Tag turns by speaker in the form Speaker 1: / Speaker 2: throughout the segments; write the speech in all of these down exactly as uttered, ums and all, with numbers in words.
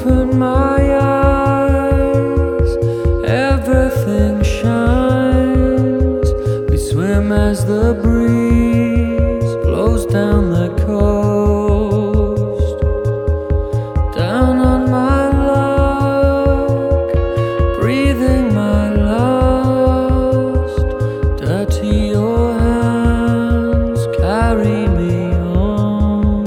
Speaker 1: open my eyes, everything shines. We swim as the breeze blows down the coast. Down on my luck, breathing my lust. Dirty your hands, carry me home.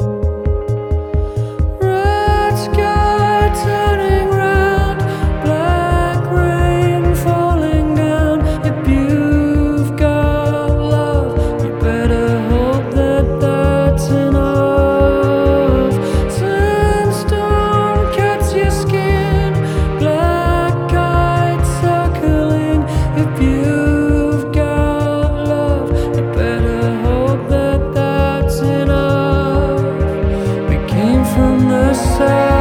Speaker 1: Red sky turning round, black rain falling down. If you've got love, you better hope that that's enough. Sandstone cuts your skin, black kite circling. If you've got love, you better hope that that's enough. We came from the south.